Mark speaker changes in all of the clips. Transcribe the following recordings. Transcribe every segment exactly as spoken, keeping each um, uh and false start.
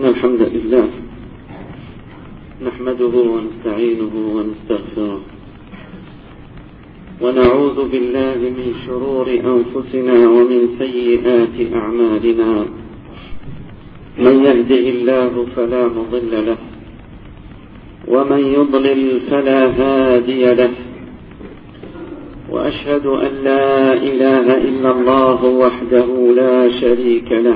Speaker 1: إن الحمد لله نحمده ونستعينه ونستغفره ونعوذ بالله من شرور أنفسنا ومن سيئات أعمالنا. من يهده الله فلا مضل له ومن يضلل فلا هادي له، وأشهد أن لا إله إلا الله وحده لا شريك له،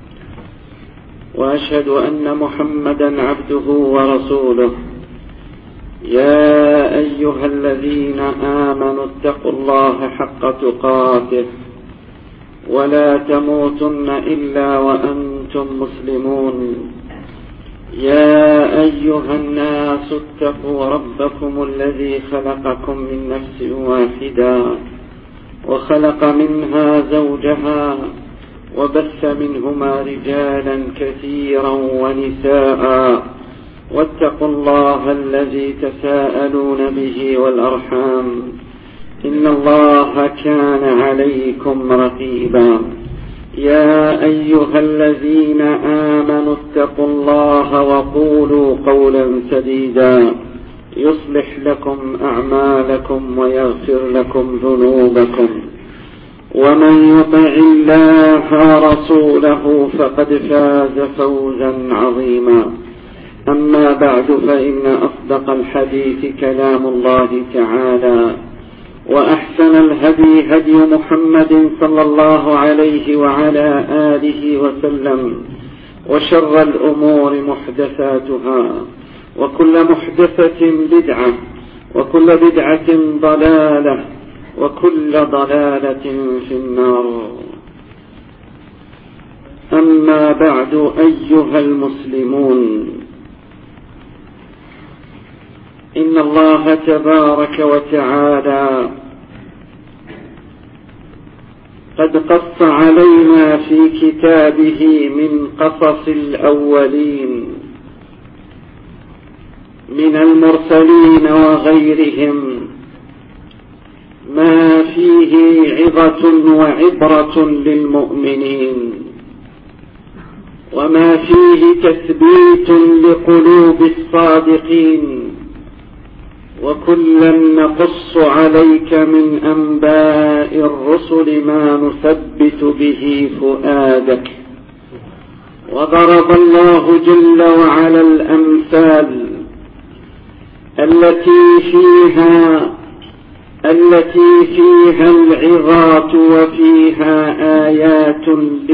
Speaker 1: وأشهد أن محمدا عبده ورسوله. يا أيها الذين آمنوا اتقوا الله حق تقاته ولا تموتن إلا وأنتم مسلمون. يا أيها الناس اتقوا ربكم الذي خلقكم من نفس واحدة وخلق منها زوجها وبث منهما رجالا كثيرا ونساء، واتقوا الله الذي تساءلون به والأرحام إن الله كان عليكم رقيبا. يا أيها الذين آمنوا اتقوا الله وقولوا قولا سديدا يصلح لكم أعمالكم ويغفر لكم ذنوبكم، ومن يطع الله ورسوله فقد فاز فوزا عظيما. أما بعد، فإن أصدق الحديث كلام الله تعالى، وأحسن الهدي هدي محمد صلى الله عليه وعلى آله وسلم، وشر الأمور محدثاتها، وكل محدثة بدعة، وكل بدعة ضلالة، وكل ضلالة في النار. أما بعد، أيها المسلمون، إن الله تبارك وتعالى قد قص علينا في كتابه من قصص الأولين من المرسلين وغيرهم ما فيه عظة وعبرة للمؤمنين، وما فيه تثبيت لقلوب الصادقين، وكلا نقص عليك من أنباء الرسل ما نثبت به فؤادك. وضرب الله جل وعلا الأمثال التي فيها التي فيها العظات وفيها آيات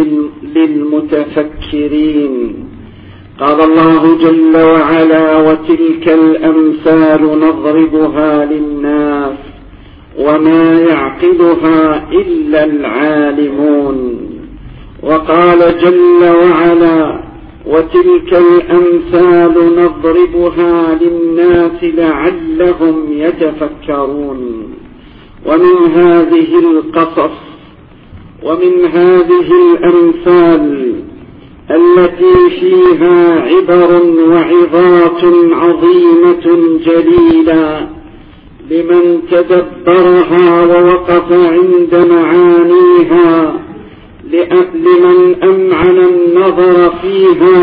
Speaker 1: للمتفكرين. قال الله جل وعلا: وتلك الأمثال نضربها للناس وما يعقلها إلا العالمون. وقال جل وعلا: وتلك الأمثال نضربها للناس لعلهم يتفكرون. ومن هذه القصص ومن هذه الأمثال التي فيها عبر وعظات عظيمة جليلة لمن تدبرها ووقف عند معانيها، لمن أمعن النظر فيها،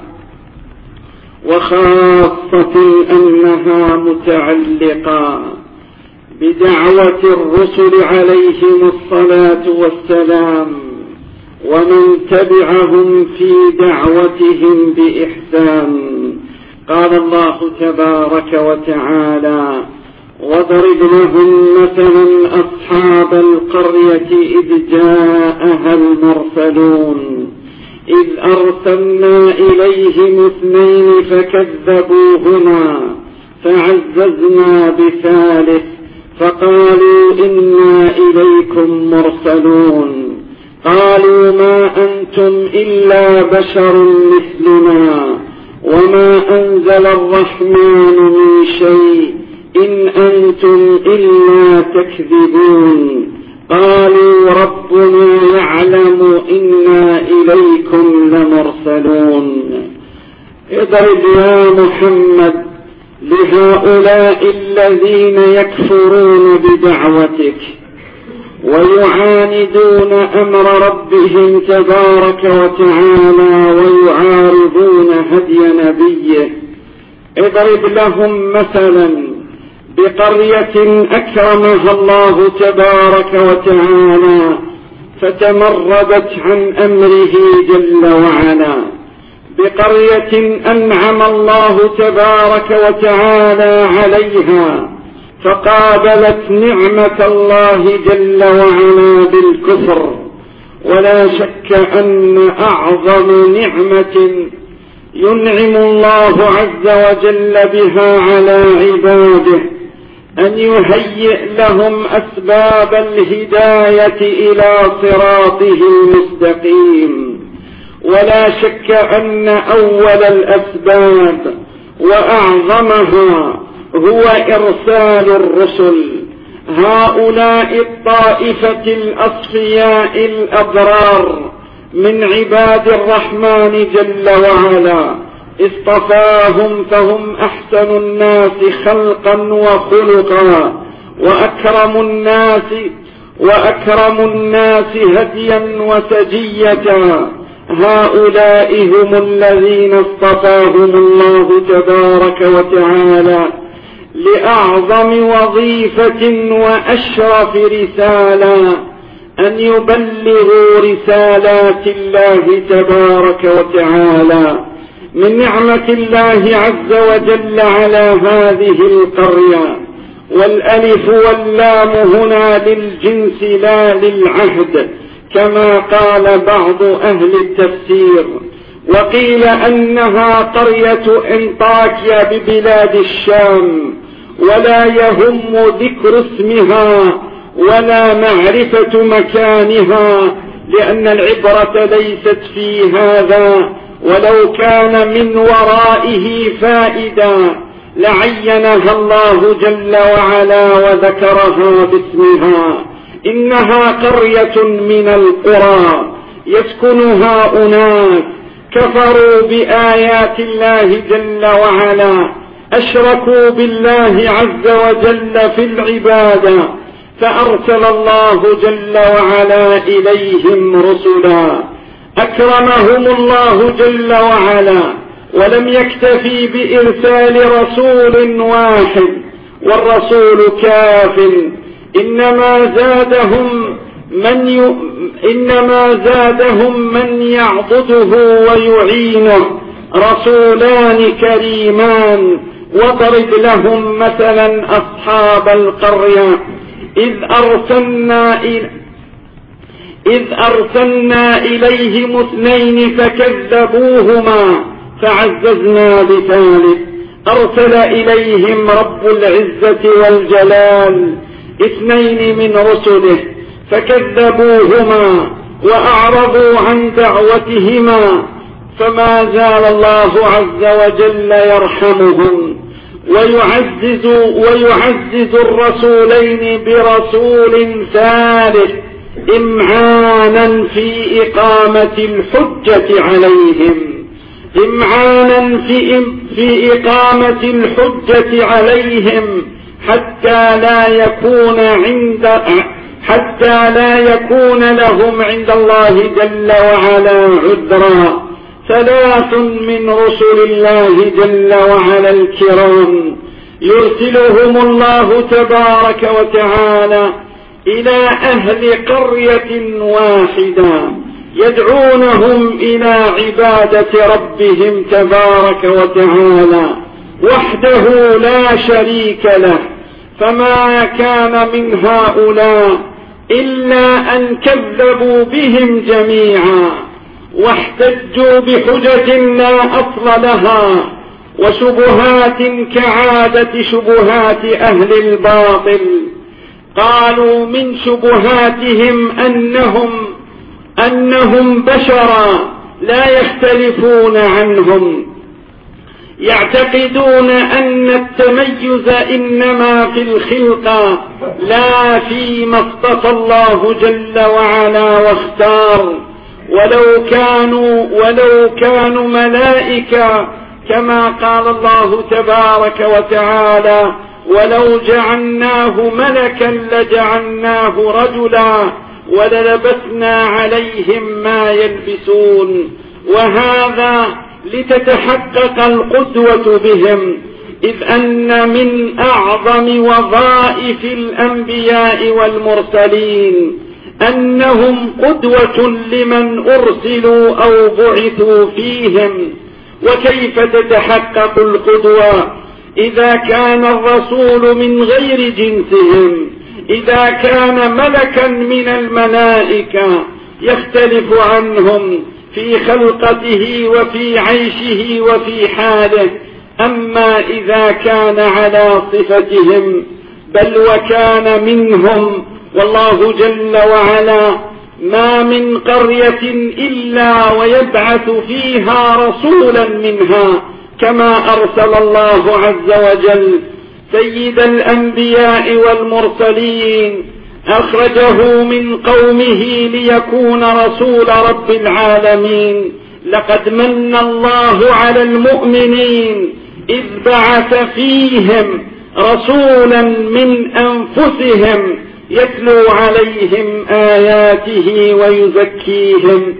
Speaker 1: وخاصة أنها متعلقة بدعوة الرسل عليهم الصلاة والسلام ومن تبعهم في دعوتهم بإحسان. قال الله تبارك وتعالى: واضرب لهم مثلا أصحاب القرية إذ جاءها المرسلون إذ أرسلنا إليهم اثنين فكذبوهما فعززنا بثالث فقالوا إنا إليكم مرسلون. قالوا ما أنتم إلا بشر مثلنا وما أنزل الرحمن من شيء إن أنتم إلا تكذبون. قالوا ربنا يعلم إنا إليكم لمرسلون. اضرب يا محمد لهؤلاء الذين يكفرون بدعوتك ويعاندون أمر ربهم تبارك وتعالى ويعارضون هدي نبيه. اضرب لهم مثلا بقرية أكرمها الله تبارك وتعالى فتمردت عن أمره جل وعلا، بقرية أنعم الله تبارك وتعالى عليها فقابلت نعمة الله جل وعلا بالكفر. ولا شك أن أعظم نعمة ينعم الله عز وجل بها على عباده أن يهيئ لهم أسباب الهداية إلى صراطه المستقيم. ولا شك أن أول الأسباب وأعظمها هو إرسال الرسل، هؤلاء الطائفة الأصفياء الأبرار من عباد الرحمن جل وعلا، اصطفاهم فهم أحسن الناس خلقا وخلقا وأكرم الناس وأكرم الناس هديا وسجية. هؤلاء هم الذين اصطفاهم الله تبارك وتعالى لأعظم وظيفة وأشرف رسالة، أن يبلغوا رسالات الله تبارك وتعالى. من نعمة الله عز وجل على هذه القرية، والألف واللام هنا للجنس لا للعهد كما قال بعض أهل التفسير، وقيل أنها قرية انطاكيا ببلاد الشام، ولا يهم ذكر اسمها ولا معرفة مكانها، لأن العبرة ليست في هذا، ولو كان من ورائه فائدة لعينها الله جل وعلا وذكرها باسمها. إنها قرية من القرى يسكنها أناس كفروا بآيات الله جل وعلا، أشركوا بالله عز وجل في العبادة، فأرسل الله جل وعلا إليهم رسلا، أكرمهم الله جل وعلا، ولم يكتفي بإرسال رسول واحد والرسول كاف، إنما زادهم من ي... إنما زادهم من يعضده ويعينه، رسولان كريمان. واضرب لهم مثلا أصحاب القرية إذ أرسلنا إلى إذ أرسلنا إليهم اثنين فكذبوهما فعززنا بثالث، أرسل إليهم رب العزة والجلال اثنين من رسله فكذبوهما وأعرضوا عن دعوتهما، فما زال الله عز وجل يرحمهم ويعزز, ويعزز الرسولين برسول ثالث إمعانا في إقامة الحجة عليهم، إمعانا في, في إقامة الحجة عليهم حتى لا يكون عند حتى لا يكون لهم عند الله جل وعلا عذرا. ثلاث من رسل الله جل وعلا الكرام يرسلهم الله تبارك وتعالى إلى أهل قرية واحدة يدعونهم إلى عبادة ربهم تبارك وتعالى وحده لا شريك له. فما كان من هؤلاء إلا أن كذبوا بهم جميعا واحتجوا بحجج لا أصل لها وشبهات كعادة شبهات أهل الباطل. قالوا من شبهاتهم أنهم أنهم بشرا لا يختلفون عنهم، يعتقدون أن التميز إنما في الخلقة لا فيما اصطفى الله جل وعلا واختار. ولو كانوا ولو كانوا ملائكة كما قال الله تبارك وتعالى ولو جعلناه ملكا لجعلناه رجلا وللبسنا عليهم ما يلبسون. وهذا
Speaker 2: لتتحقق القدوة بهم، إذ أن من أعظم وظائف الأنبياء والمرسلين أنهم قدوة لمن أرسلوا أو بعثوا فيهم. وكيف تتحقق القدوة إذا كان الرسول من غير جنسهم، إذا كان ملكا من الملائكة يختلف عنهم في خلقته وفي عيشه وفي حاله، أما إذا كان على صفتهم بل وكان منهم. والله جل وعلا ما من قرية إلا ويبعث فيها رسولا منها، كما أرسل الله عز وجل سيد الأنبياء والمرسلين أخرجه من قومه ليكون رسول رب العالمين. لقد من الله على المؤمنين إذ بعث فيهم رسولا من أنفسهم يتلو عليهم آياته ويزكيهم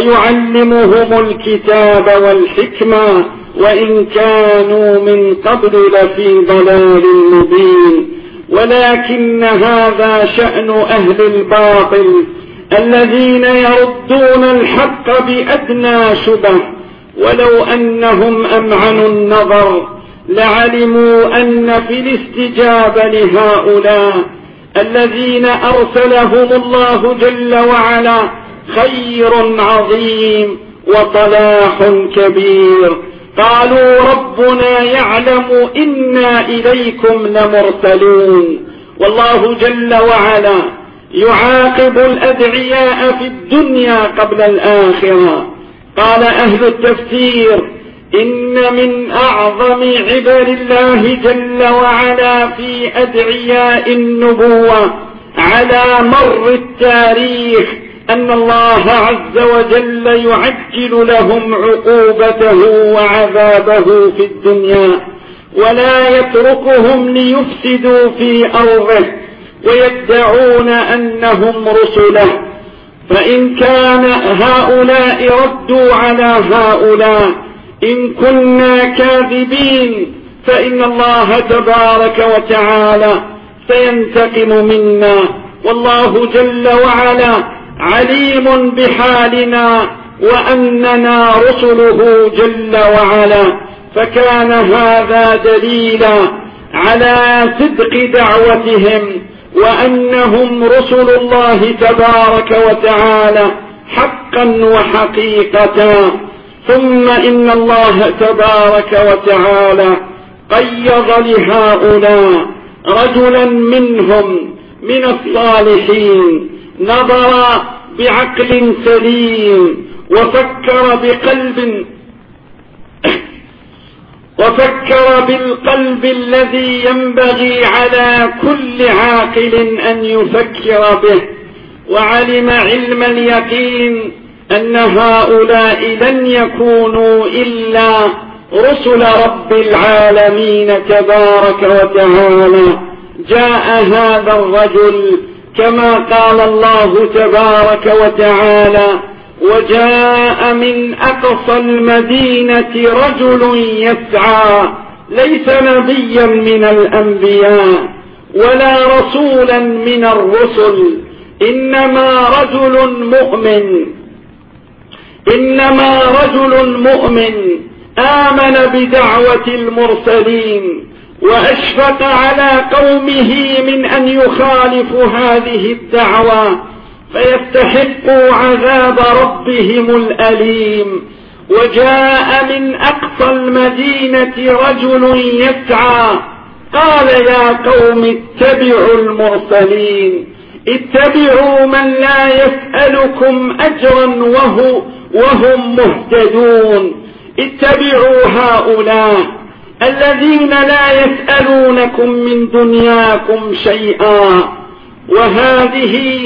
Speaker 2: ويعلمهم الكتاب والحكمة وإن كانوا من قبل لفي ضلال مبين. ولكن هذا شأن أهل الباطل الذين يردون الحق بأدنى شبه، ولو أنهم أمعنوا النظر لعلموا أن في الاستجابة لهؤلاء الذين أرسلهم الله جل وعلا خير عظيم وصلاح كبير. قالوا ربنا يعلم إنا إليكم لمرسلون. والله جل وعلا يعاقب الأدعياء في الدنيا قبل الآخرة. قال أهل التفسير إن من أعظم عباد الله جل وعلا في أدعياء النبوة على مر التاريخ أن الله عز وجل يعجل لهم عقوبته وعذابه في الدنيا ولا يتركهم ليفسدوا في أرضه ويدعون أنهم رسله. فإن كان هؤلاء ردوا على هؤلاء إن كنا كاذبين فإن الله تبارك وتعالى سينتقم منا، والله جل وعلا عليم بحالنا وأننا رسله جل وعلا. فكان هذا دليلا على صدق دعوتهم وأنهم رسل الله تبارك وتعالى حقا وحقيقة. ثم إن الله تبارك وتعالى قيض لهؤلاء رجلا منهم من الصالحين نظر بعقل سليم وفكر بقلب وفكر بالقلب الذي ينبغي على كل عاقل أن يفكر به، وعلم علم اليقين أن هؤلاء لن يكونوا إلا رسل رب العالمين تبارك وتعالى. جاء هذا الرجل كما قال الله تبارك وتعالى وجاء من أقصى المدينة رجل يسعى، ليس نبيا من الأنبياء ولا رسولا من الرسل، إنما رجل مؤمن إنما رجل مؤمن آمن بدعوة المرسلين وأشفق على قومه من أن يخالفوا هذه الدعوة فيستحقوا عذاب ربهم الأليم. وجاء من أقصى المدينة رجل يسعى قال يا قوم اتبعوا المرسلين، اتبعوا من لا يسألكم أجرا وهو وهم مهتدون، اتبعوا هؤلاء الذين لا يسألونكم من دنياكم شيئا. وهذه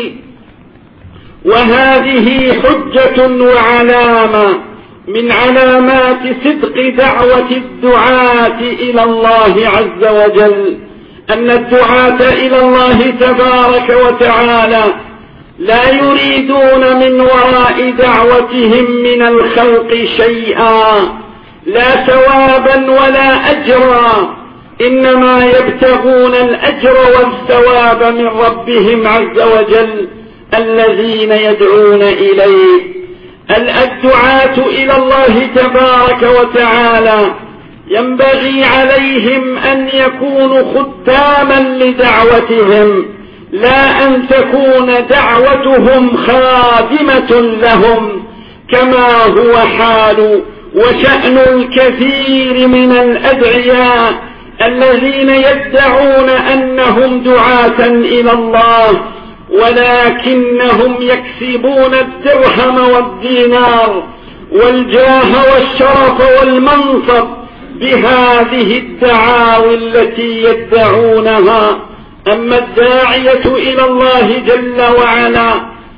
Speaker 2: وهذه حجة وعلامة من علامات صدق دعوة الدعاة إلى الله عز وجل، أن الدعاة إلى الله تبارك وتعالى لا يريدون من وراء دعوتهم من الخلق شيئا، لا ثوابا ولا أجرا، إنما يبتغون الأجر والثواب من ربهم عز وجل الذين يدعون إليه. الدعاة إلى الله تبارك وتعالى ينبغي عليهم أن يكونوا خداما لدعوتهم، لا أن تكون دعوتهم خادمة لهم، كما هو حال وشأن الكثير من الأدعياء الذين يدعون أنهم دعاة إلى الله، ولكنهم يكسبون الدرهم والدينار والجاه والشرف والمنصب بهذه الدعاوي التي يدعونها. أما الداعية إلى الله جل وعلا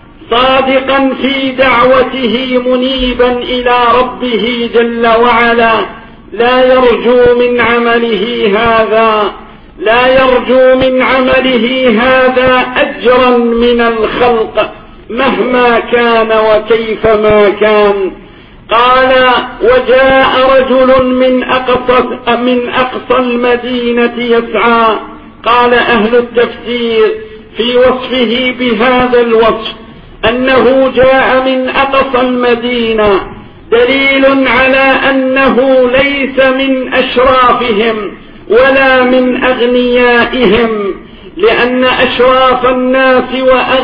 Speaker 2: صادقا في دعوته منيبا إلى ربه جل وعلا لا يرجو من عمله هذا لا يرجو من عمله هذا أجرا من الخلق مهما كان وكيف ما كان. قال: وجاء رجل من أقصى, من أقصى المدينة يسعى. قال أهل التفسير في وصفه بهذا الوصف أنه جاء من أقصى المدينة دليل على أنه ليس من أشرافهم ولا من أغنيائهم، لأن أشراف الناس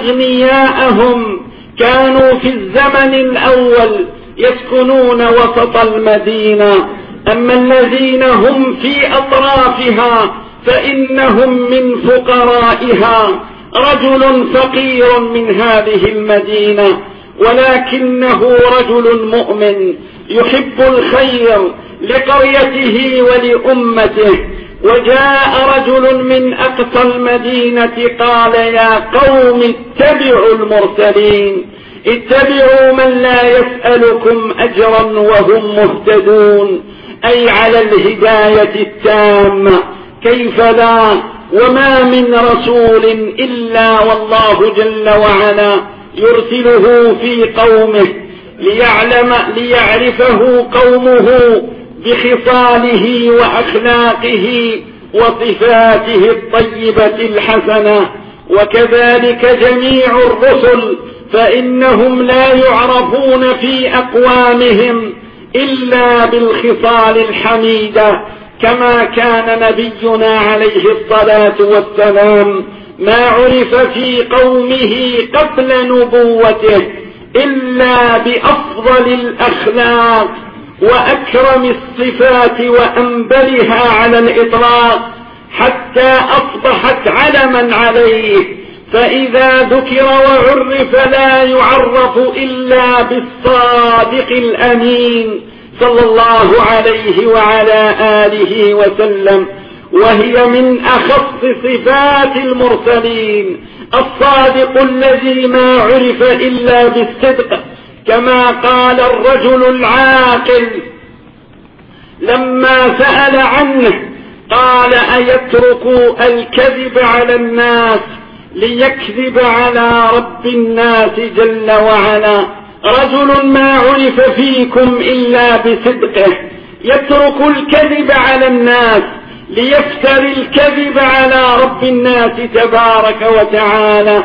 Speaker 2: وأغنياءهم كانوا في الزمن الأول يسكنون وسط المدينة، أما الذين هم في أطرافها فإنهم من فقرائها. رجل فقير من هذه المدينة ولكنه رجل مؤمن يحب الخير لقريته ولأمته. وجاء رجل من أقصى المدينة قال: يا قوم اتبعوا المرسلين، اتبعوا من لا يسألكم أجرا وهم مهتدون، أي على الهداية التامة. كيف لا؟ وما من رسول إلا والله جل وعلا يرسله في قومه ليعلم ليعرفه قومه بخصاله وأخلاقه وصفاته الطيبة الحسنة. وكذلك جميع الرسل فإنهم لا يعرفون في أقوامهم إلا بالخصال الحميدة، كما كان نبينا عليه الصلاة والسلام ما عرف في قومه قبل نبوته إلا بأفضل الأخلاق وأكرم الصفات وأنبلها على الإطلاق، حتى أصبحت علما عليه. فإذا ذكر وعرف لا يعرف إلا بالصادق الأمين صلى الله عليه وعلى آله وسلم، وهي من أخص صفات المرسلين، الصادق الذي ما عرف إلا بالصدق، كما قال الرجل العاقل لما سأل عنه قال: أيترك الكذب على الناس ليكذب على رب الناس جل وعلا؟ رجل ما عرف فيكم إلا بصدقه يترك الكذب على الناس ليفتري الكذب على رب الناس تبارك وتعالى.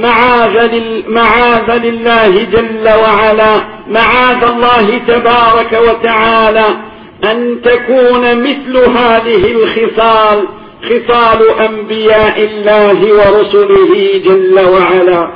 Speaker 2: معاذ لله جل وعلا، معاذ الله تبارك وتعالى أن تكون مثل هذه الخصال خصال أنبياء الله ورسله جل وعلا.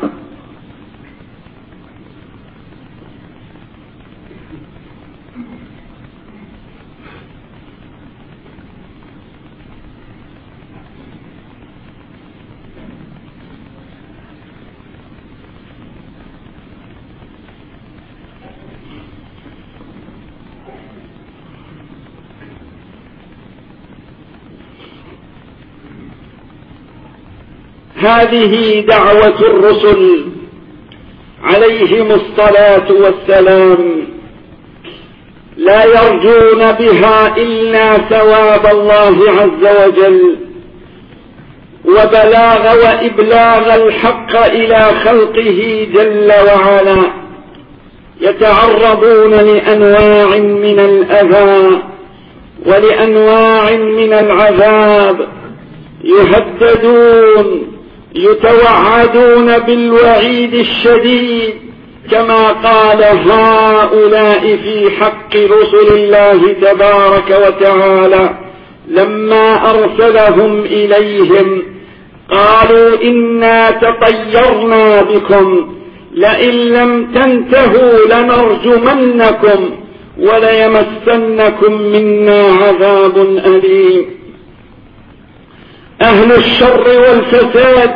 Speaker 2: هذه دعوة الرسل عليهم الصلاة والسلام، لا يرجون بها إلا ثواب الله عز وجل وبلاغ وإبلاغ الحق إلى خلقه جل وعلا. يتعرضون لأنواع من الأذى ولأنواع من العذاب، يهددون، يتوعدون بالوعيد الشديد، كما قال هؤلاء في حق رسل الله تبارك وتعالى لما أرسلهم إليهم، قالوا إنا تطيرنا بكم لئن لم تنتهوا لنرجمنكم وليمسنكم منا عذاب أليم. أهل الشر والفساد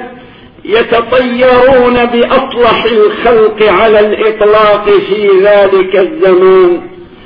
Speaker 2: يتطيرون بأصلح الخلق على الإطلاق في ذلك الزمان،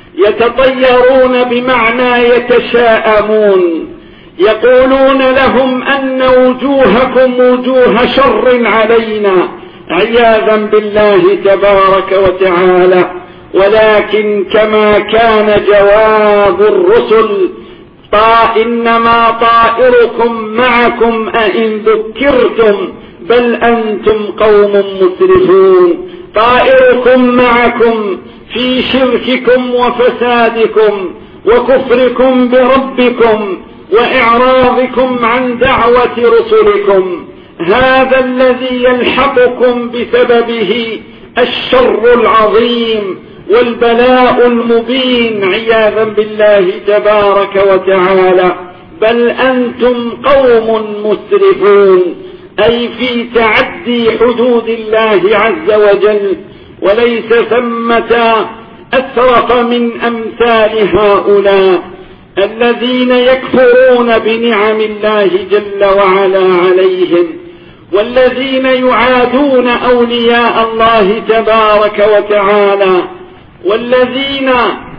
Speaker 2: يتطيرون بمعنى يتشاءمون، يقولون لهم أن وجوهكم وجوه شر علينا عياذا بالله تبارك وتعالى. ولكن كما كان جواب الرسل طا إنما طائركم معكم أئن ذكرتم بل أنتم قوم مسرفون، طائركم معكم في شرككم وفسادكم وكفركم بربكم وإعراضكم عن دعوة رسلكم، هذا الذي يلحقكم بسببه الشر العظيم والبلاء المبين عياذا بالله تبارك وتعالى. بل أنتم قوم مسرفون، أي في تعدي حدود الله عز وجل، وليس ثمة أسرف من أمثال هؤلاء الذين يكفرون بنعم الله جل وعلا عليهم، والذين يعادون أولياء الله تبارك وتعالى، والذين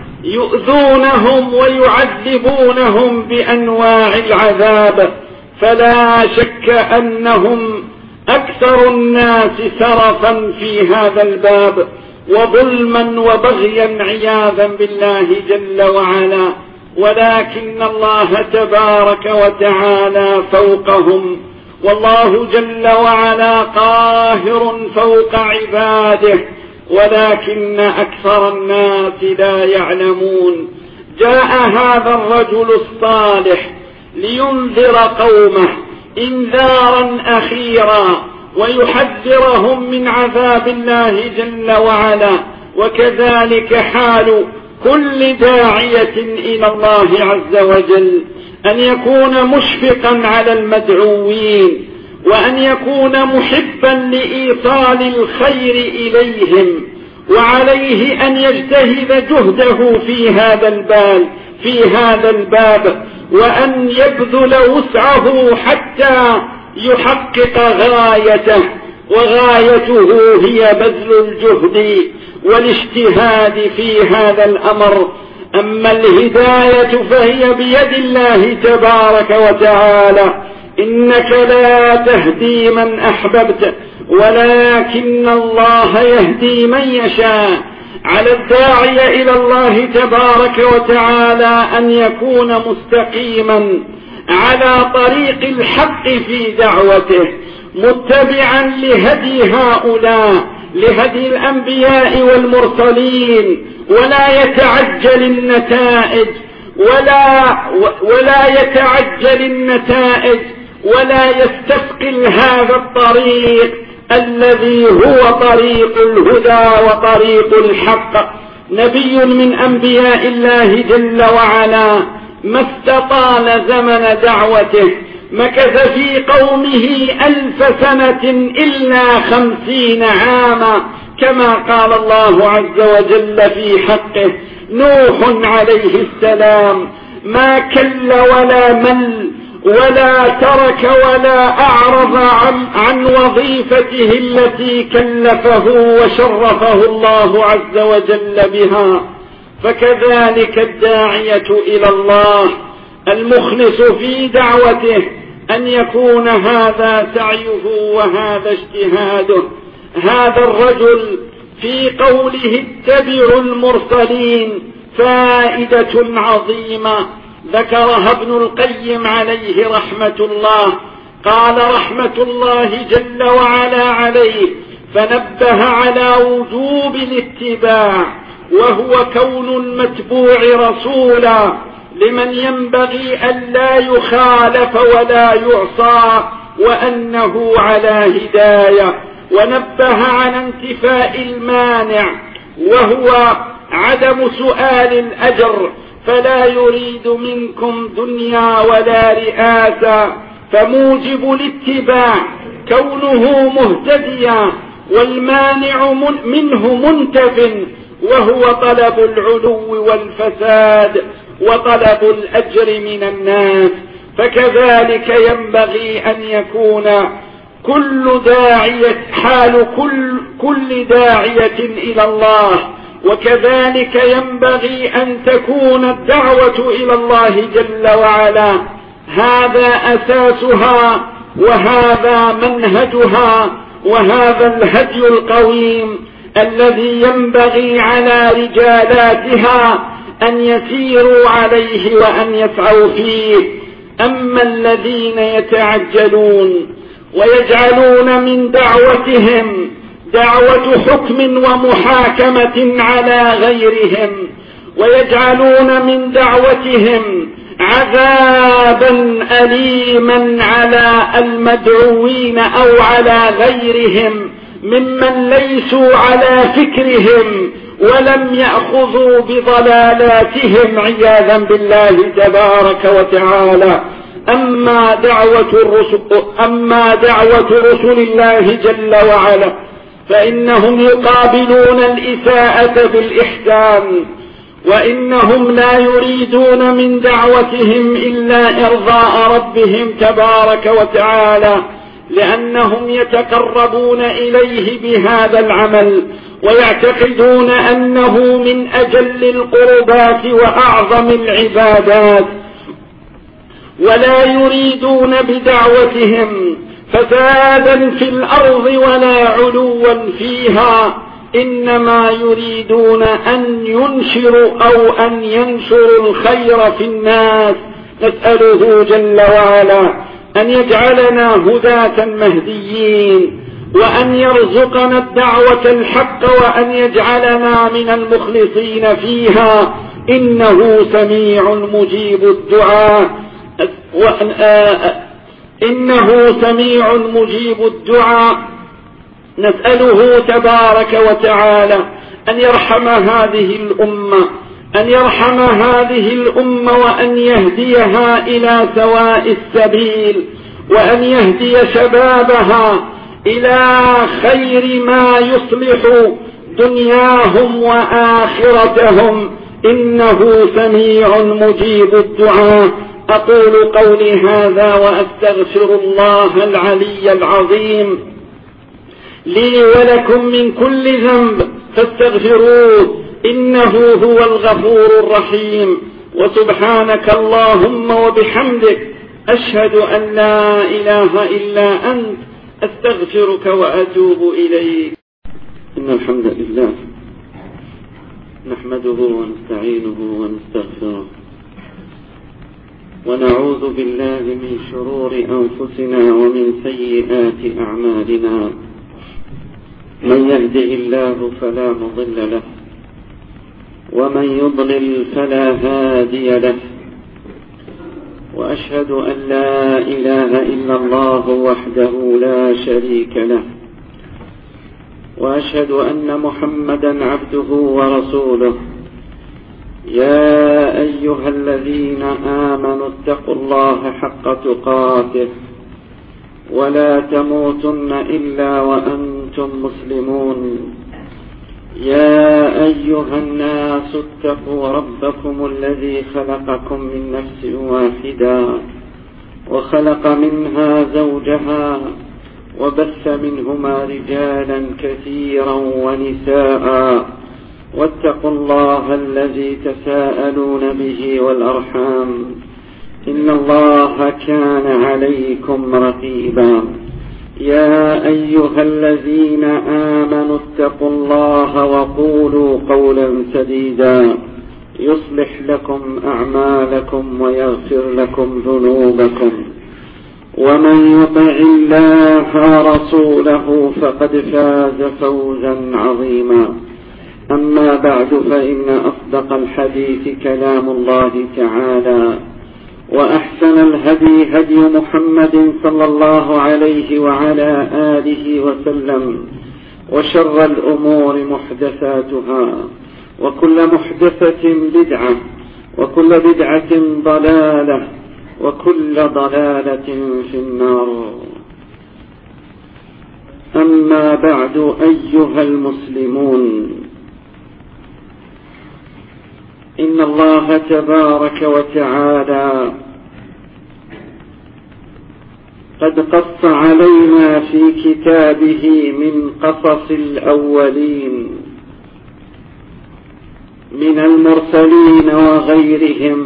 Speaker 2: يؤذونهم ويعذبونهم بأنواع العذاب. فلا شك أنهم أكثر الناس سرفا في هذا الباب وظلما وبغيا عياذا بالله جل وعلا، ولكن الله تبارك وتعالى فوقهم، والله جل وعلا قاهر فوق عباده، ولكن أكثر الناس لا يعلمون. جاء هذا الرجل الصالح لينذر قومه إنذارا أخيرا ويحذرهم من عذاب الله جل وعلا، وكذلك حال كل داعية إلى الله عز وجل أن يكون مشفقا على المدعوين، وأن يكون محبا لإيصال الخير إليهم، وعليه أن يجتهد جهده في هذا الباب في هذا الباب وأن يبذل وسعه حتى يحقق غايته، وغايته هي بذل الجهد والاجتهاد في هذا الأمر. أما الهداية فهي بيد الله تبارك وتعالى، إنك لا تهدي من أحببت ولكن الله يهدي من يشاء. على الداعي إلى الله تبارك وتعالى أن يكون مستقيما على طريق الحق في دعوته، متبعا لهدي هؤلاء، لهدي الأنبياء والمرسلين، ولا يتعجل النتائج ولا ولا يتعجل النتائج ولا يستثقل هذا الطريق الذي هو طريق الهدى وطريق الحق. نبي من أنبياء الله جل وعلا ما استطال زمن دعوته، مكث في قومه ألف سنة إلا خمسين عاما، كما قال الله عز وجل في حقه. نوح عليه السلام ما كل ولا مل ولا ترك ولا أعرض عن, عن وظيفته التي كلفه وشرفه الله عز وجل بها. فكذلك الداعية إلى الله المخلص في دعوته أن يكون هذا سعيه وهذا اجتهاده. هذا الرجل في قوله اتبعوا المرسلين فائدة عظيمة ذكرها ابن القيم عليه رحمة الله. قال رحمة الله جل وعلا عليه: فنبه على وجوب الاتباع، وهو كون المتبوع رسولا لمن ينبغي أن لا يخالف ولا يعصى، وأنه على هداية. ونبه على انتفاء المانع، وهو عدم سؤال الأجر، فلا يريد منكم دنيا ولا رئاسة. فموجب الاتباع كونه مهتديا، والمانع منه منتف، وهو طلب العلو والفساد وطلب الأجر من الناس. فكذلك ينبغي أن يكون كل داعية حال كل, كل داعية إلى الله، وكذلك ينبغي أن تكون الدعوة إلى الله جل وعلا. هذا أساسها، وهذا منهجها، وهذا الهدي القويم الذي ينبغي على رجالاتها أن يسيروا عليه وأن يسعوا فيه. أما الذين يتعجلون ويجعلون من دعوتهم دعوة حكم ومحاكمة على غيرهم، ويجعلون من دعوتهم عذابا أليما على المدعوين أو على غيرهم ممن ليسوا على فكرهم ولم يأخذوا بضلالاتهم عياذا بالله تبارك وتعالى. أما دعوة الرسل, أما دعوة رسل الله جل وعلا فإنهم يقابلون الإساءة بالإحسان، وإنهم لا يريدون من دعوتهم إلا إرضاء ربهم تبارك وتعالى، لأنهم يتقربون إليه بهذا العمل، ويعتقدون أنه من أجل القربات وأعظم العبادات، ولا يريدون بدعوتهم فسادا في الأرض ولا علوا فيها، إنما يريدون أن ينشروا أو أن ينشروا الخير في الناس. نسأله جل وعلا أن يجعلنا هداة مهديين، وأن يرزقنا الدعوة الحق، وأن يجعلنا من المخلصين فيها، إنه سميع مجيب الدعاء إنه سميع مجيب الدعاء. نسأله تبارك وتعالى أن يرحم هذه الأمة أن يرحم هذه الأمة وأن يهديها إلى سواء السبيل، وأن يهدي شبابها إلى خير ما يصلح دنياهم وآخرتهم، إنه سميع مجيب الدعاء. أقول قولي هذا وأستغفر الله العلي العظيم لي ولكم من كل ذنب فاستغفروه، إنه هو الغفور الرحيم. وسبحانك اللهم وبحمدك أشهد أن لا إله إلا أنت أستغفرك وأتوب إليك.
Speaker 1: إن الحمد لله نحمده ونستعينه ونستغفره، ونعوذ بالله من شرور أنفسنا ومن سيئات أعمالنا. من يهده الله فلا مضل له، ومن يضلل فلا هادي له. وأشهد أن لا إله إلا الله وحده لا شريك له، وأشهد أن محمدا عبده ورسوله. يا أيها الذين آمنوا اتقوا الله حق تقاته ولا تموتن إلا وأنتم مسلمون. يا أيها الناس اتقوا ربكم الذي خلقكم من نفس واحدة وخلق منها زوجها وبث منهما رجالا كثيرا ونساء، واتقوا الله الذي تساءلون به والأرحام، إن الله كان عليكم رقيبا. يا أيها الذين آمنوا اتقوا الله وقولوا قولا سديدا يصلح لكم أعمالكم ويغفر لكم ذنوبكم، ومن يطع الله ورسوله فقد فاز فوزا عظيما. أما بعد، فإن أصدق الحديث كلام الله تعالى، وأحسن الهدي هدي محمد صلى الله عليه وعلى آله وسلم، وشر الأمور محدثاتها، وكل محدثة بدعة، وكل بدعة ضلالة، وكل ضلالة في النار. أما بعد، أيها المسلمون، إن الله تبارك وتعالى قد قص علينا في كتابه من قصص الأولين من المرسلين وغيرهم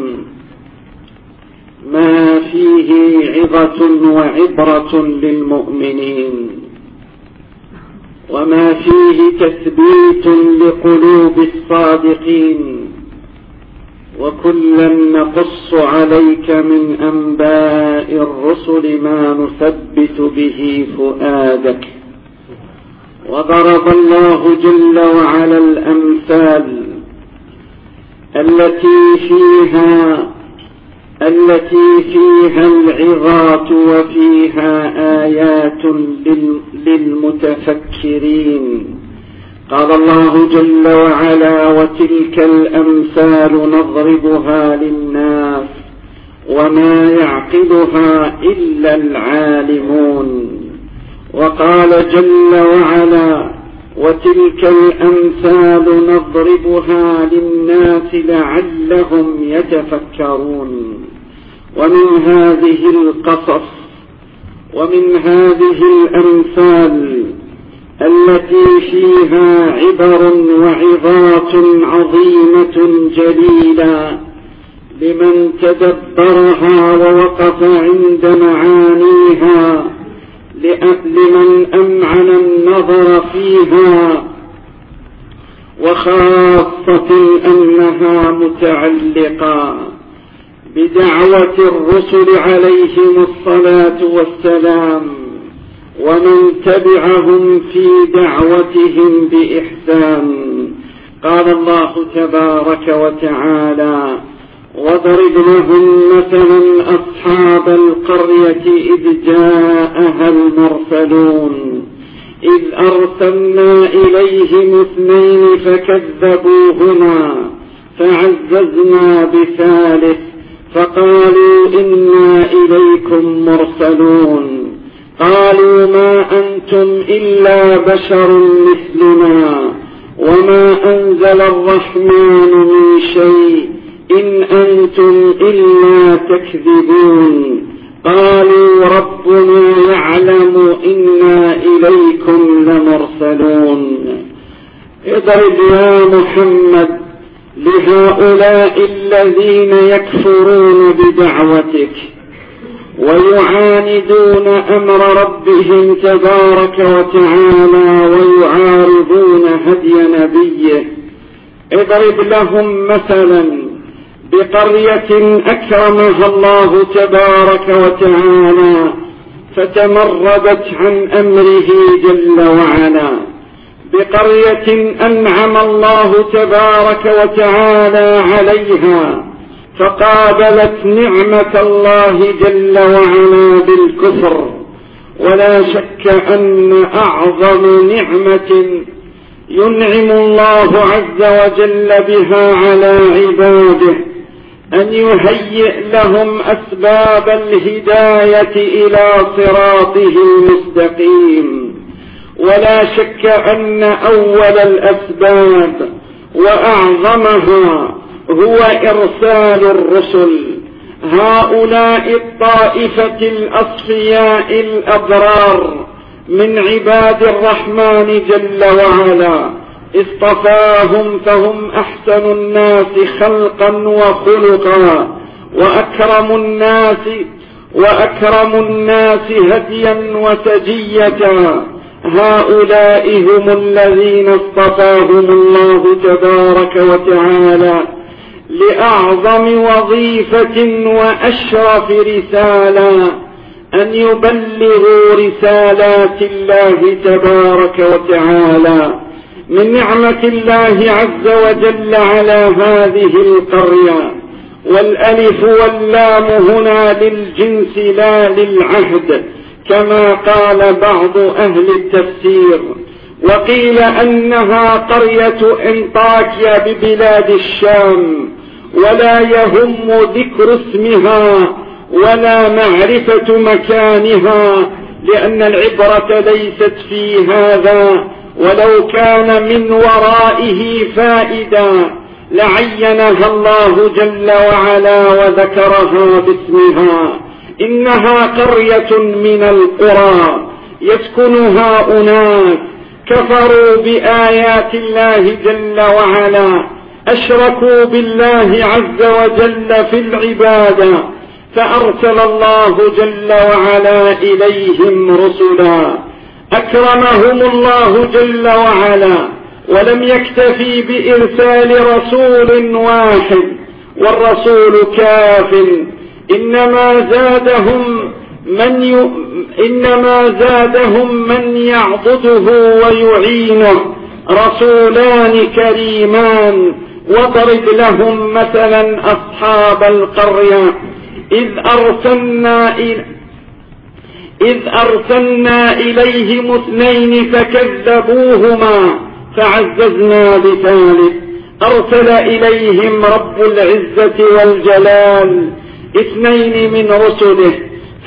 Speaker 1: ما فيه عظة وعبرة للمؤمنين، وما فيه تثبيت لقلوب الصادقين، وكلا نقص عليك من أنباء الرسل ما نثبت به فؤادك. وضرب الله جل وعلا الأمثال التي فيها التي فيها العظات وفيها آيات للمتفكرين. قال الله جل وعلا: وتلك الأمثال نضربها للناس وما يعقلها إلا العالمون. وقال جل وعلا: وتلك الأمثال نضربها للناس لعلهم يتفكرون. ومن هذه القصص ومن هذه الأمثال التي فيها عبر وعظات عظيمة جليلة لمن تدبرها ووقف عند معانيها، لمن أمعن النظر فيها، وخاصة أنها متعلقة بدعوة الرسل عليهم الصلاة والسلام ومن تبعهم في دعوتهم بإحسان. قال الله تبارك وتعالى: واضرب لهم مثلا أصحاب القرية إذ جاءها المرسلون إذ أرسلنا إليهم اثنين فكذبوهما فعززنا بثالث فقالوا إنا إليكم مرسلون. قالوا ما أنتم إلا بشر مثلنا وما أنزل الرحمن من شيء إن أنتم إلا تكذبون. قالوا ربنا يعلم إنا إليكم لمرسلون. اضرب يا محمد لهؤلاء الذين يكفرون بدعوتك ويعاندون أمر ربهم تبارك وتعالى ويعارضون هدي نبيه. اضرب لهم مثلا بقرية أكرمها الله تبارك وتعالى فتمردت عن أمره جل وعلا، بقرية أنعم الله تبارك وتعالى عليها فقابلت نعمة الله جل وعلا بالكفر. ولا شك أن أعظم نعمة ينعم الله عز وجل بها على عباده أن يهيئ لهم أسباب الهداية إلى صراطه المستقيم. ولا شك أن أول الأسباب وأعظمها هو إرسال الرسل، هؤلاء الطائفة الأصفياء الأبرار من عباد الرحمن جل وعلا، اصطفاهم فهم أحسن الناس خلقا وخلقا وأكرم الناس وأكرم الناس هديا وسجية. هؤلاء هم الذين اصطفاهم الله تبارك وتعالى لأعظم وظيفة وأشرف رسالة
Speaker 2: أن يبلغوا رسالات الله تبارك وتعالى. من نعمة الله عز وجل على هذه القرية، والألف واللام هنا للجنس لا للعهد كما قال بعض أهل التفسير، وقيل أنها قرية انطاكيا ببلاد الشام، ولا يهم ذكر اسمها ولا معرفة مكانها، لأن العبرة ليست في هذا، ولو كان من ورائه فائدة لعينها الله جل وعلا وذكرها باسمها. إنها قرية من القرى يسكنها أناس كفروا بآيات الله جل وعلا، أشركوا بالله عز وجل في العبادة، فأرسل الله جل وعلا إليهم رسلا، أكرمهم الله جل وعلا، ولم يكتفي بإرسال رسول واحد والرسول كاف، إنما زادهم من ي... إنما زادهم من يعضده ويعينه، رسولان كريمان. واضرب لهم مثلا أصحاب القرية إذ أرسلنا إلى إذ أرسلنا إليهم اثنين فكذبوهما فعززنا بثالث، أرسل إليهم رب العزة والجلال اثنين من رسله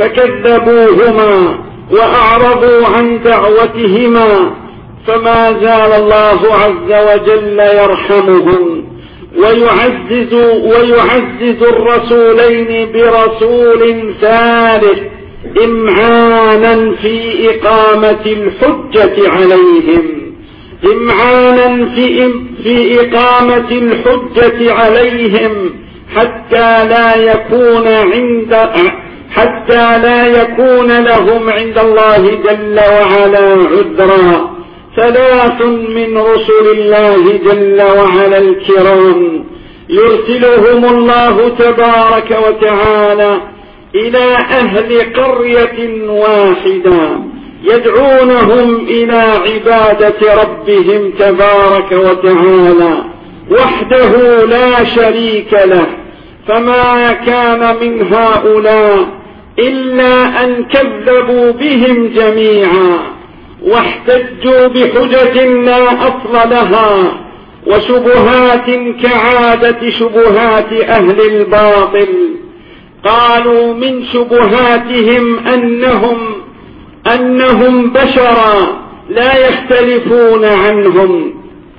Speaker 2: فكذبوهما وأعرضوا عن دعوتهما، فما زال الله عز وجل يرحمهم ويعزز, ويعزز الرسولين برسول ثالث إمعانا في إقامة الحجة عليهم، إمعانا في, في إقامة الحجة عليهم حتى لا يكون عند حتى لا يكون لهم عند الله جل وعلا عذرا. ثلاث من رسل الله جل وعلا الكرام يرسلهم الله تبارك وتعالى إلى أهل قرية واحدة يدعونهم إلى عبادة ربهم تبارك وتعالى وحده لا شريك له. فما كان من هؤلاء إلا أن كذبوا بهم جميعا واحتجوا بحجج لا أصل لها وشبهات كعادة شبهات أهل الباطل. قالوا من شبهاتهم أنهم أنهم بشرا لا يختلفون عنهم،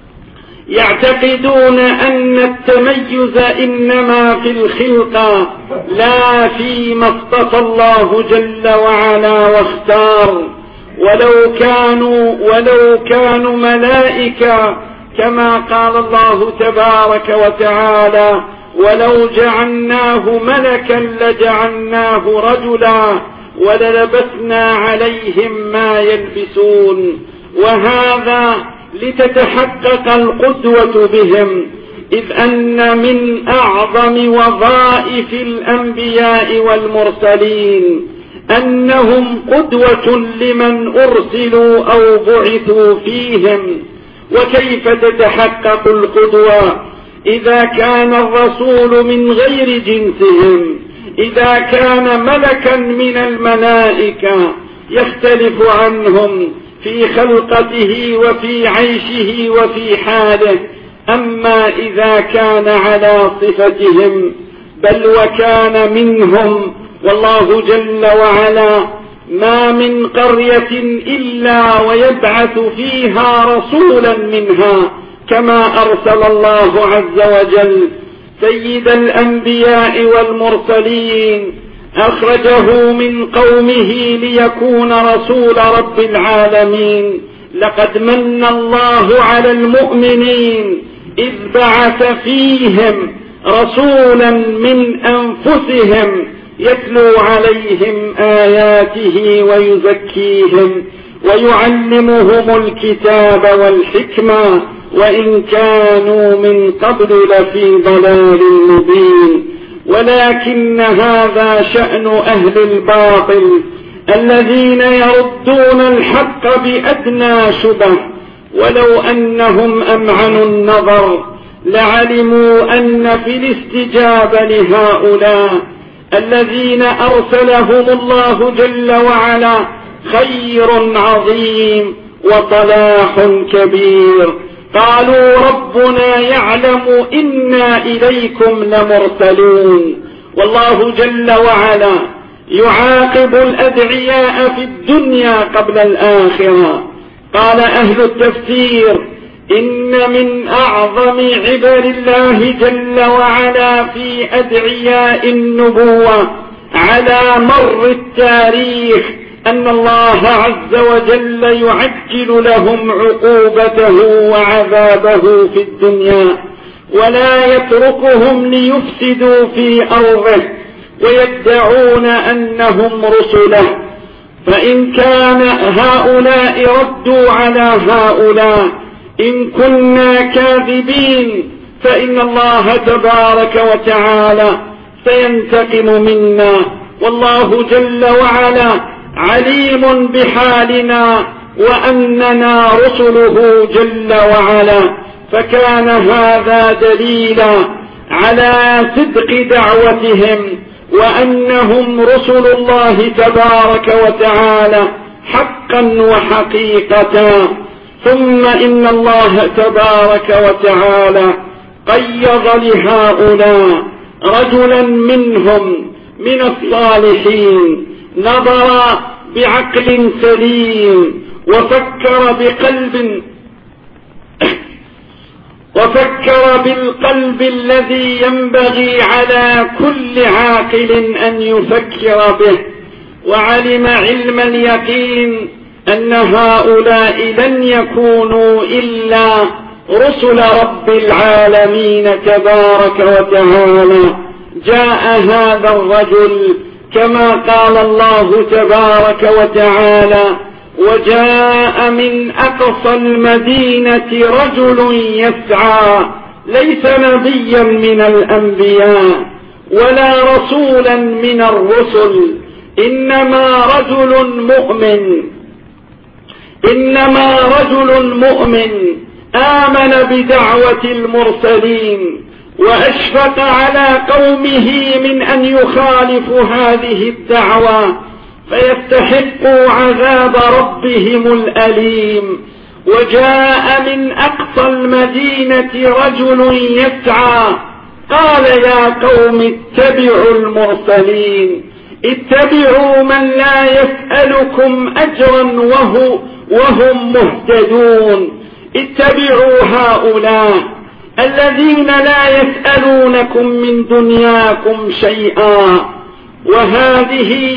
Speaker 2: يعتقدون أن التميز إنما في الخلقة لا فيما اصطفى الله جل وعلا واختار، ولو كانوا ولو كانوا ملائكة كما قال الله تبارك وتعالى ولو جعلناه ملكا لجعلناه رجلا وللبسنا عليهم ما يلبسون. وهذا لتتحقق القدوة بهم، إذ أن من أعظم وظائف الأنبياء والمرسلين أنهم قدوة لمن أرسلوا أو بعثوا فيهم. وكيف تتحقق القدوة إذا كان الرسول من غير جنسهم، إذا كان ملكا من الملائكة يختلف عنهم في خلقته وفي عيشه وفي حاله، أما إذا كان على صفتهم بل وكان منهم. والله جل وعلا ما من قرية إلا ويبعث فيها رسولا منها، كما أرسل الله عز وجل سيد الأنبياء والمرسلين أخرجه من قومه ليكون رسول رب العالمين. لقد من الله على المؤمنين إذ بعث فيهم رسولا من أنفسهم يتلو عليهم آياته ويزكيهم ويعلمهم الكتاب والحكمة وإن كانوا من قبل لفي ضلال مبين. ولكن هذا شأن أهل الباطل الذين يردون الحق بأدنى شبه ولو أنهم أمعنوا النظر لعلموا أن في الاستجابة لهؤلاء الذين أرسلهم الله جل وعلا خير عظيم وصلاح كبير. قالوا ربنا يعلم إنا إليكم لمرسلون. والله جل وعلا يعاقب الأدعياء في الدنيا قبل الآخرة. قال أهل التفسير إن من أعظم عبر الله جل وعلا في أدعياء النبوة على مر التاريخ أن الله عز وجل يعجل لهم عقوبته وعذابه في الدنيا ولا يتركهم ليفسدوا في أرضه ويدعون أنهم رسله. فإن كان هؤلاء ردوا على هؤلاء إن كنا كاذبين فإن الله تبارك وتعالى سينتقم منا، والله جل وعلا عليم بحالنا وأننا رسله جل وعلا. فكان هذا دليلا على صدق دعوتهم وأنهم رسل الله تبارك وتعالى حقا وحقيقة. ثم إن الله تبارك وتعالى قيض لهؤلاء رجلا منهم من الصالحين نظر بعقل سليم وفكر بقلب وفكر بالقلب الذي ينبغي على كل عاقل أن يفكر به، وعلم علم اليقين أن هؤلاء لن يكونوا إلا رسل رب العالمين تبارك وتعالى. جاء هذا الرجل كما قال الله تبارك وتعالى وجاء من أقصى المدينة رجل يسعى، ليس نبيا من الأنبياء ولا رسولا من الرسل، إنما رجل مؤمن إنما رجل مؤمن آمن بدعوة المرسلين وأشفق على قومه من أن يخالفوا هذه الدعوة فيستحقوا عذاب ربهم الأليم. وجاء من أقصى المدينة رجل يسعى قال يا قوم اتبعوا المرسلين، اتبعوا من لا يسألكم أجرا وهو وهم مهتدون، اتبعوا هؤلاء الذين لا يسألونكم من دنياكم شيئا. وهذه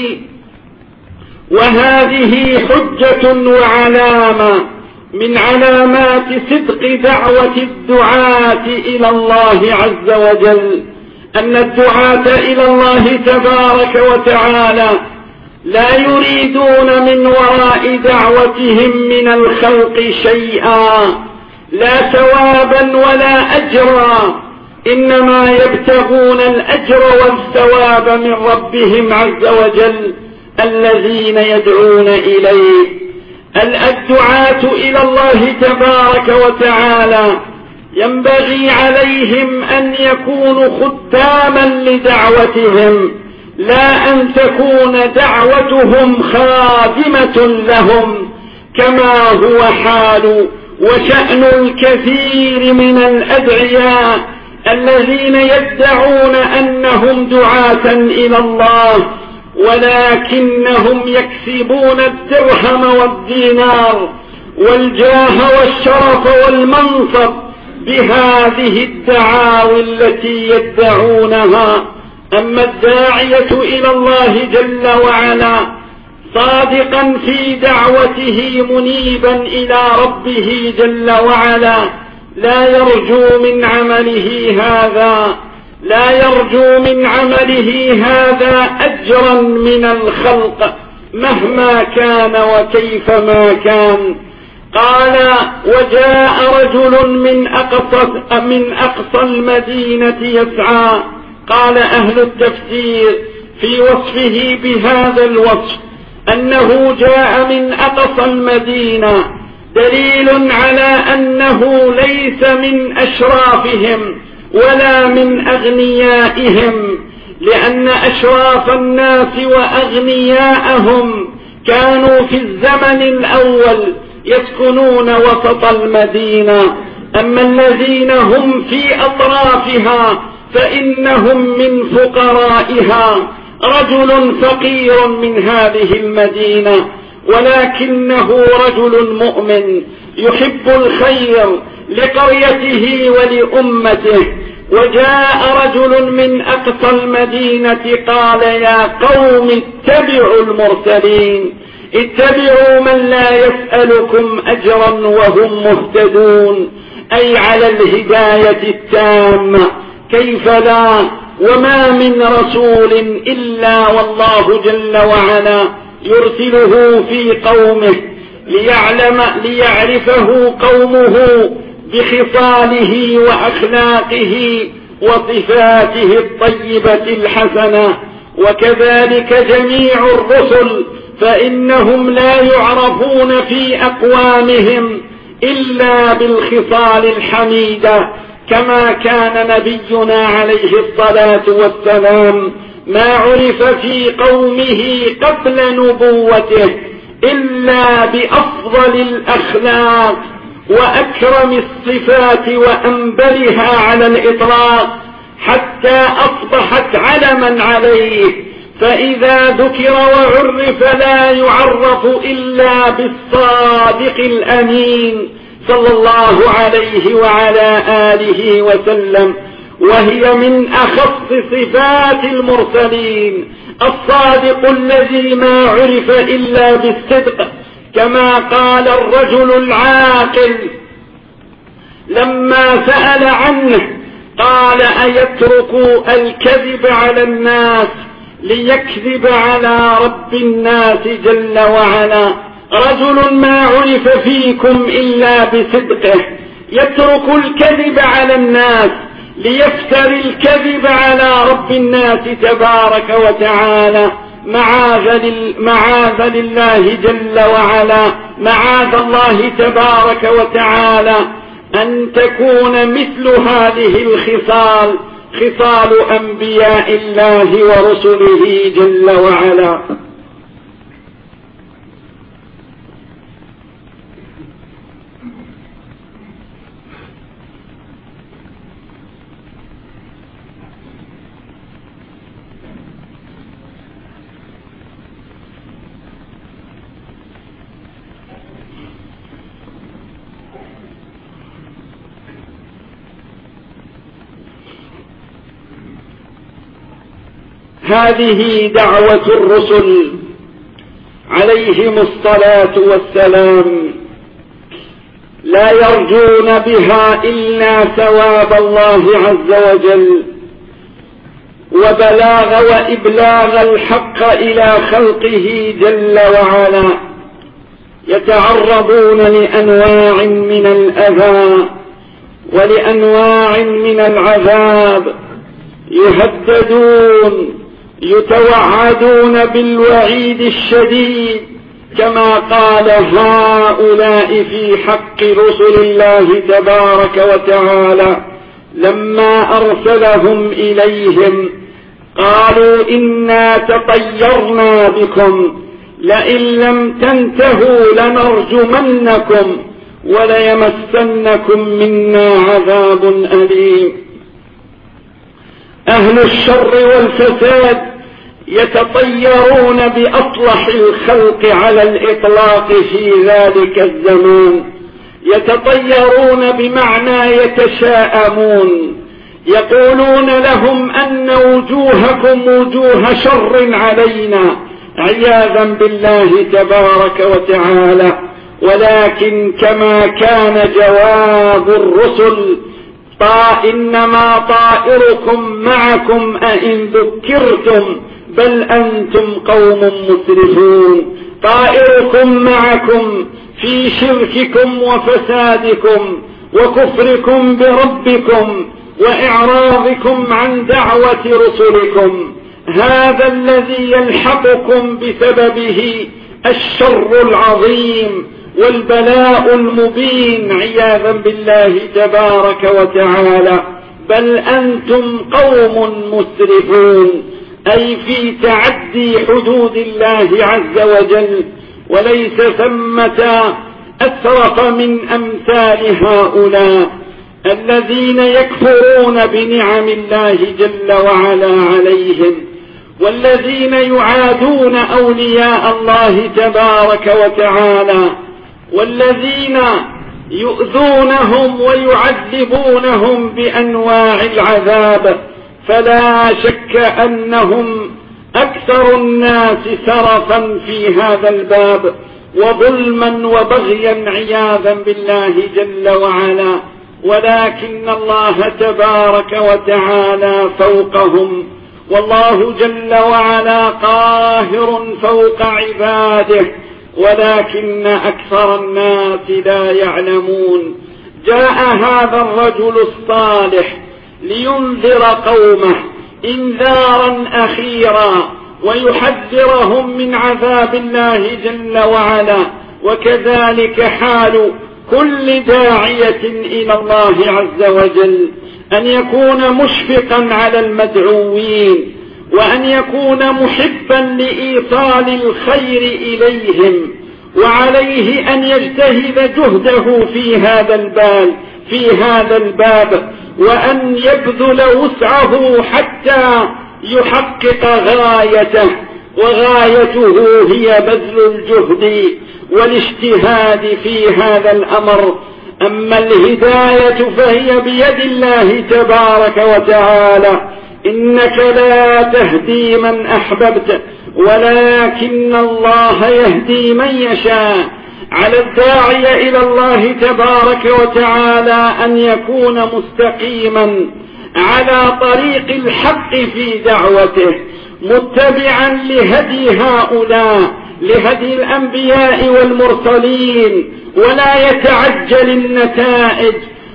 Speaker 2: وهذه حجة وعلامة من علامات صدق دعوة الدعاة إلى الله عز وجل، أن الدعاة إلى الله تبارك وتعالى لا يريدون من وراء دعوتهم من الخلق شيئا، لا ثوابا ولا أجرا، إنما يبتغون الأجر والثواب من ربهم عز وجل الذين يدعون إليه. الدعاة إلى الله تبارك وتعالى ينبغي عليهم أن يكونوا خداما لدعوتهم، لا أن تكون دعوتهم خادمة لهم كما هو حال وشأن الكثير من الأدعياء الذين يدعون أنهم دعاة إلى الله ولكنهم يكسبون الدرهم والدينار والجاه والشرف والمنصب بهذه الدعاوى التي يدعونها. أما الداعية إلى الله جل وعلا صادقا في دعوته منيبا إلى ربه جل وعلا لا يرجو من عمله هذا لا يرجو من عمله هذا أجرا من الخلق مهما كان وكيفما كان. قال وجاء رجل من أقصى, من أقصى المدينة يسعى. قال أهل التفسير في وصفه بهذا الوصف أنه جاء من أقصى المدينة دليل على أنه ليس من أشرافهم ولا من أغنيائهم، لأن أشراف الناس وأغنياءهم كانوا في الزمن الأول يسكنون وسط المدينة، أما الذين هم في أطرافها فإنهم من فقرائها. رجل فقير من هذه المدينة ولكنه رجل مؤمن يحب الخير لقريته ولأمته، وجاء رجل من أقصى المدينة قال يا قوم اتبعوا المرسلين، اتبعوا من لا يسألكم أجرا وهم مهتدون، أي على الهداية التامة. كيف لا، وما من رسول إلا والله جل وعلا يرسله في قومه ليعلم ليعرفه قومه بخصاله وأخلاقه وصفاته الطيبة الحسنة. وكذلك جميع الرسل فإنهم لا يعرفون في أقوامهم إلا بالخصال الحميدة، كما كان نبينا عليه الصلاة والسلام ما عرف في قومه قبل نبوته إلا بأفضل الأخلاق وأكرم الصفات وأنبلها على الإطلاق، حتى أصبحت علما عليه، فإذا ذكر وعرف لا يعرف إلا بالصادق الأمين صلى الله عليه وعلى آله وسلم، وهي من أخص صفات المرسلين، الصادق الذي ما عرف إلا بالصدق، كما قال الرجل العاقل لما سأل عنه قال أيترك الكذب على الناس ليكذب على رب الناس جل وعلا؟ رجل ما عرف فيكم إلا بصدقه يترك الكذب على الناس ليفتري الكذب على رب الناس تبارك وتعالى. معاذ لله جل وعلا، معاذ الله تبارك وتعالى أن تكون مثل هذه الخصال خصال أنبياء الله ورسله جل وعلا. هذه دعوة الرسل عليهم الصلاة والسلام، لا يرجون بها إلا ثواب الله عز وجل وبلاغ وإبلاغ الحق إلى خلقه جل وعلا. يتعرضون لأنواع من الأذى ولأنواع من العذاب، يهددون يتوعدون بالوعيد الشديد، كما قال هؤلاء في حق رسل الله تبارك وتعالى لما أرسلهم إليهم، قالوا إنا تطيرنا بكم لئن لم تنتهوا لنرجمنكم وليمسنكم منا عذاب أليم. أهل الشر والفساد يتطيرون بأصلح الخلق على الإطلاق في ذلك الزمان، يتطيرون بمعنى يتشاءمون، يقولون لهم أن وجوهكم وجوه شر علينا عياذا بالله تبارك وتعالى. ولكن كما كان جواب الرسل إنما طائركم معكم أئن ذكرتم بل أنتم قوم مسرفون، طائركم معكم في شرككم وفسادكم وكفركم بربكم وإعراضكم عن دعوة رسلكم. هذا الذي يلحقكم بسببه الشر العظيم والبلاء المبين عياذا بالله تبارك وتعالى. بل أنتم قوم مسرفون، أي في تعدي حدود الله عز وجل، وليس ثمة أسرف من أمثال هؤلاء الذين يكفرون بنعم الله جل وعلا عليهم، والذين يعادون أولياء الله تبارك وتعالى، والذين يؤذونهم ويعذبونهم بأنواع العذاب. فلا شك أنهم أكثر الناس سرفا في هذا الباب وظلما وبغيا عياذا بالله جل وعلا، ولكن الله تبارك وتعالى فوقهم، والله جل وعلا قاهر فوق عباده، ولكن أكثر الناس لا يعلمون. جاء هذا الرجل الصالح لينذر قومه إنذارا أخيرا ويحذرهم من عذاب الله جل وعلا، وكذلك حال كل داعية إلى الله عز وجل، أن يكون مشفقا على المدعوين، وأن يكون محبا لإيصال الخير إليهم، وعليه أن يجتهد جهده في هذا البال في هذا الباب، وأن يبذل وسعه حتى يحقق غايته، وغايته هي بذل الجهد والاجتهاد في هذا الأمر. أما الهداية فهي بيد الله تبارك وتعالى، إنك لا تهدي من أحببت ولكن الله يهدي من يشاء. على الداعي إلى الله تبارك وتعالى أن يكون مستقيما على طريق الحق في دعوته، متبعا لهدي هؤلاء، لهدي الأنبياء والمرسلين، ولا يتعجل النتائج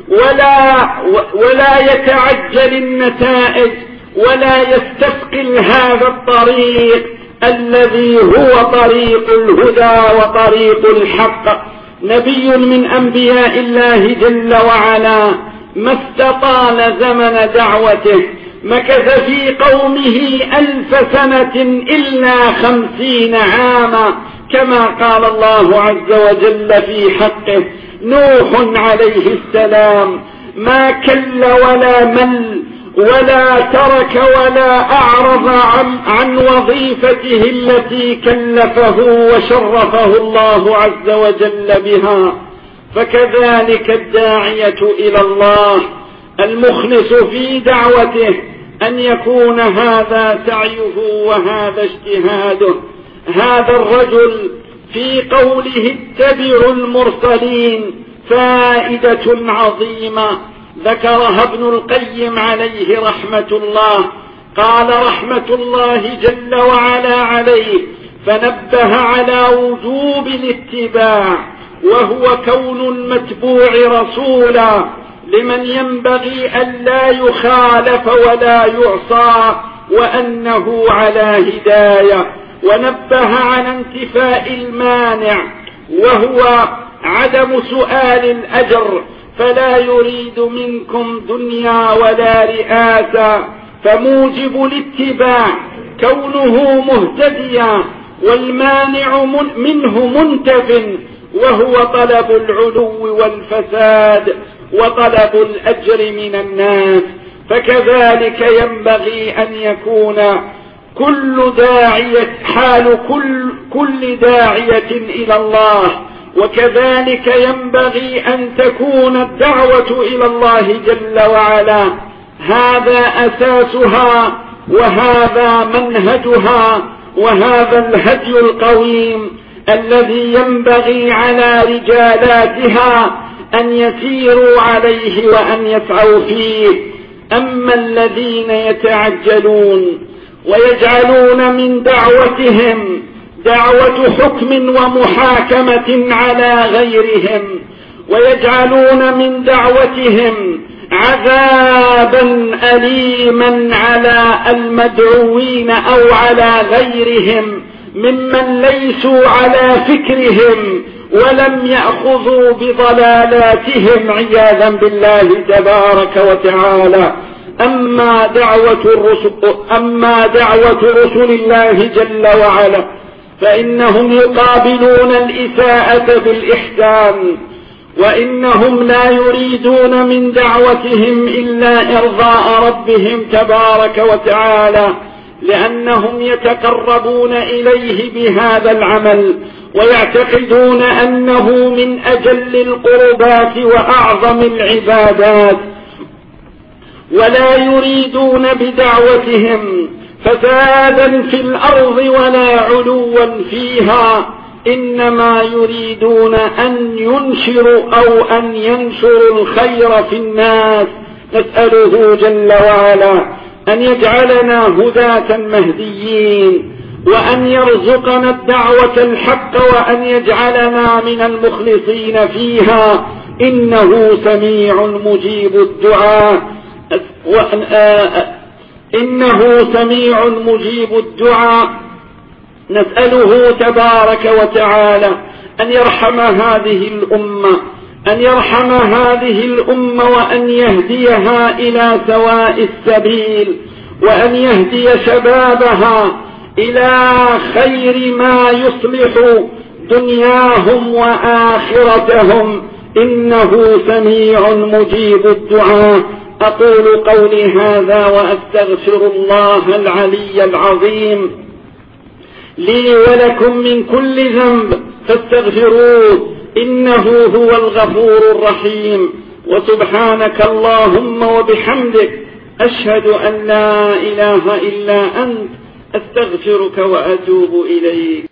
Speaker 2: ولا ولا يتعجل النتائج ولا يستثقل هذا الطريق الذي هو طريق الهدى وطريق الحق. نبي من أنبياء الله جل وعلا ما استطال زمن دعوته، مكث في قومه ألف سنة إلا خمسين عاما، كما قال الله عز وجل في حقه: نوح عليه السلام ما كل ولا مل ولا ترك ولا أعرض عن, عن وظيفته التي كلفه وشرفه الله عز وجل بها. فكذلك الداعية إلى الله المخلص في دعوته أن يكون هذا سعيه وهذا اجتهاده. هذا الرجل في قوله اتبعوا المرسلين فائدة عظيمة ذكرها ابن القيم عليه رحمة الله. قال رحمة الله جل وعلا عليه: فنبه على وجوب الاتباع، وهو كون المتبوع رسولا لمن ينبغي أن لا يخالف ولا يعصى، وأنه على هداية. ونبه على انتفاء المانع، وهو عدم سؤال الأجر، فلا يريد منكم دنيا ولا رئاسة. فموجب الاتباع كونه مهتديا، والمانع منه منتف، وهو طلب العلو والفساد وطلب الأجر من الناس. فكذلك ينبغي أن يكون كل داعية حال كل, كل داعية إلى الله، وكذلك ينبغي أن تكون الدعوة إلى الله جل وعلا. هذا أساسها، وهذا منهجها، وهذا الهدي القويم الذي ينبغي على رجالاتها أن يسيروا عليه وأن يسعوا فيه. أما الذين يتعجلون ويجعلون من دعوتهم دعوة حكم ومحاكمة على غيرهم، ويجعلون من دعوتهم عذابا أليما على المدعوين أو على غيرهم ممن ليسوا على فكرهم ولم يأخذوا بضلالاتهم عياذا بالله تبارك وتعالى. أما دعوة الرسل, أما دعوة رسل الله جل وعلا فإنهم يقابلون الإساءة بالإحسان، وإنهم لا يريدون من دعوتهم إلا إرضاء ربهم تبارك وتعالى، لأنهم يتقربون إليه بهذا العمل ويعتقدون أنه من أجل القربات وأعظم العبادات، ولا يريدون بدعوتهم فسادا في الأرض ولا علوا فيها، إنما يريدون أن ينشروا أو أن ينشروا الخير في الناس. نسأله جل وعلا أن يجعلنا هداة مهديين، وأن يرزقنا الدعوة الحق، وأن يجعلنا من المخلصين فيها، إنه سميع مجيب الدعاء إنه سميع مجيب الدعاء. نسأله تبارك وتعالى أن يرحم هذه الأمة أن يرحم هذه الأمة وأن يهديها إلى سواء السبيل، وأن يهدي شبابها إلى خير ما يصلح دنياهم وآخرتهم، إنه سميع مجيب الدعاء. أقول قولي هذا وأستغفر الله العلي العظيم لي ولكم من كل ذنب فاستغفروه، إنه هو الغفور الرحيم. وسبحانك اللهم وبحمدك أشهد أن لا إله إلا أنت أستغفرك وأتوب إليك.